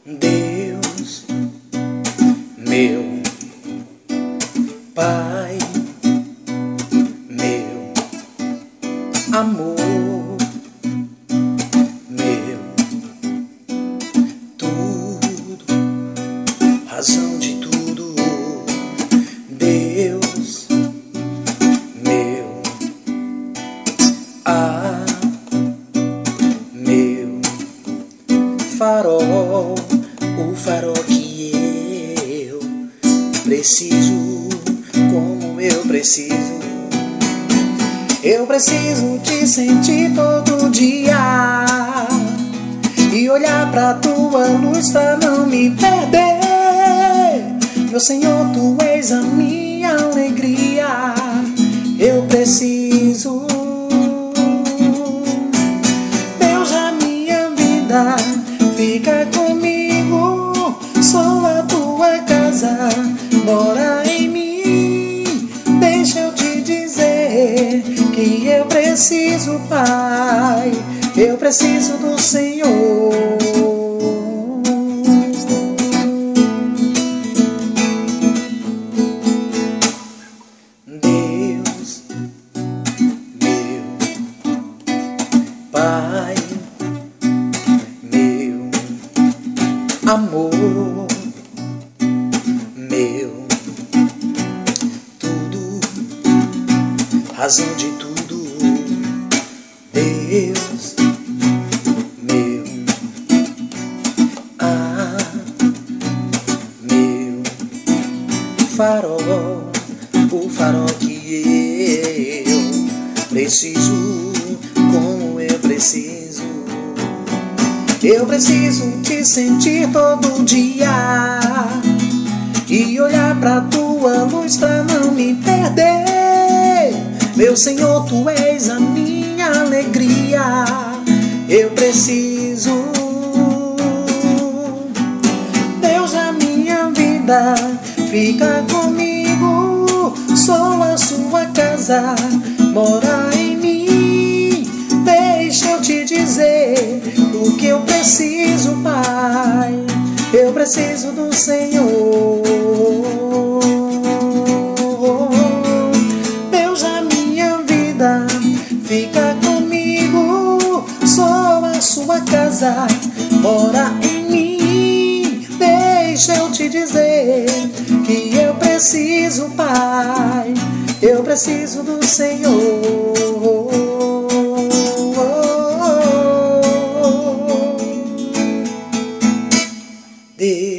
Deus, meu Pai, meu amor, meu tudo, razão de tudo. Deus, meu meu farol, o farol que eu preciso, como eu preciso. Eu preciso te sentir todo dia e olhar pra tua luz pra não me perder. Meu Senhor, tu és a minha alegria. Eu preciso, Deus, a minha vida, fica comigo. Sou a tua casa, mora em mim. Deixa eu te dizer que eu preciso, Pai. Eu preciso do Senhor. Deus, meu Pai, meu amor, meu tudo, razão de tudo. Deus, meu meu farol, o farol que eu preciso, como eu preciso. Eu preciso te sentir todo dia e olhar pra tua luz pra não me perder. Meu Senhor, tu és a minha alegria. Eu preciso, Deus, a minha vida, fica comigo. Sou a sua casa, mora em mim. Deixa eu te dizer o que eu preciso, Pai. Eu preciso do Senhor. Deus, a minha vida, fica comigo. Sou a sua casa, mora em mim. Deixa eu te dizer que eu preciso, Pai. Eu preciso do Senhor. Deus.